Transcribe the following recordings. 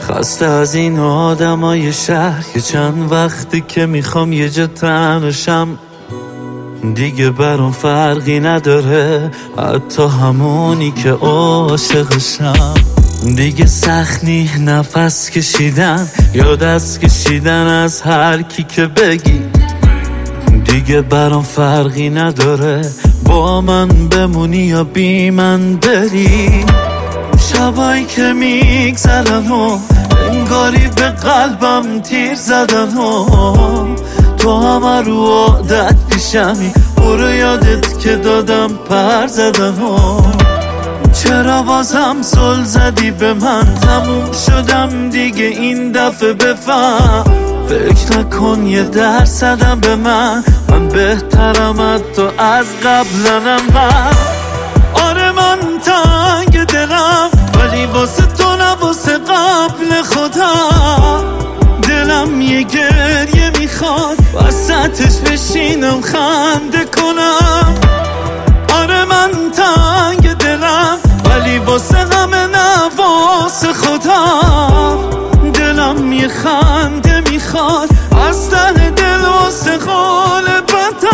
خسته از این آدمای شهر که چند وقتی که میخوام یه جا تنشم، دیگه برام فرقی نداره حتی همونی که عاشقشم. دیگه سخت نی نفس کشیدن یا دست کشیدن از هر کی که بگی، دیگه برام فرقی نداره با من بمونی یا بی من بری. شبایی که میگذرن و انگاری به قلبم تیر زدن و تو همه رو عادت پیشمی، برو یادت که دادم پر زدن و چرا بازم زل زدی به من؟ تموم شدم دیگه این دفعه، بفهم فکر نکن یه درصدم به من بهترم حتی از قبلنم. من آره من تنگ دلم ولی واسه تو نه واسه قبل خودم. دلم یه گریه میخواد وسطش بشینم خنده کنم. آره من تنگ دلم ولی واسه همه نه واسه خودم. دلم یه خنده میخواد از ته دل واسه غالبتم.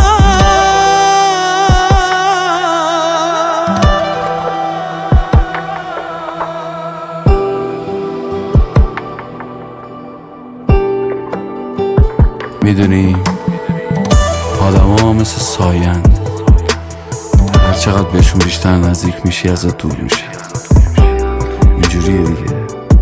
میدونی آدم ها مثل سایند، هر چقدر بهشون بیشتر نزدیک میشی ازت دور میشی. اینجوریه دیگه.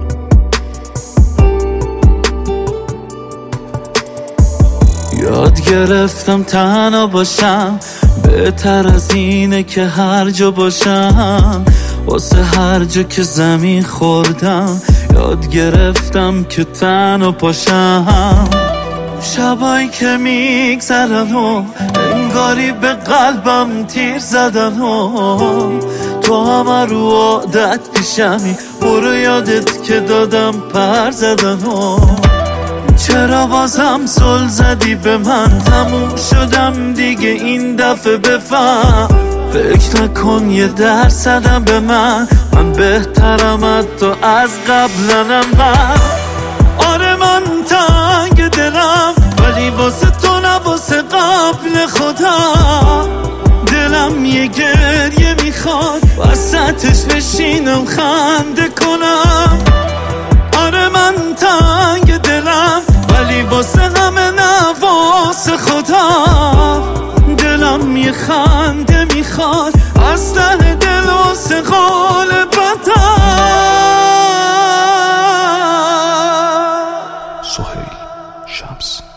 یاد گرفتم تنها باشم بهتر از اینه که هر جا باشم. واسه هر جا که زمین خوردم یاد گرفتم که تنها پاشم. شبایی که میگذرن و انگاری به قلبم تیر زدن و تو همه رو عادت پیشمی، برو یادت که دادم پر زدن و چرا بازم زل زدی به من؟ تموم شدم دیگه این دفعه، بفهم فکر نکن یه درصدم به من بهترم حتی از قبلنم. من آره من تنگ دلم ولی واسه تو نه واسه قبل خودم. دلم یه گریه میخواد وسطش بشینم خنده کنم. آره من تنگ دلم ولی واسه همه نه واسه خودم. دلم یه خنده میخواد از ته دل واسه غالبتم. سهیل شمس.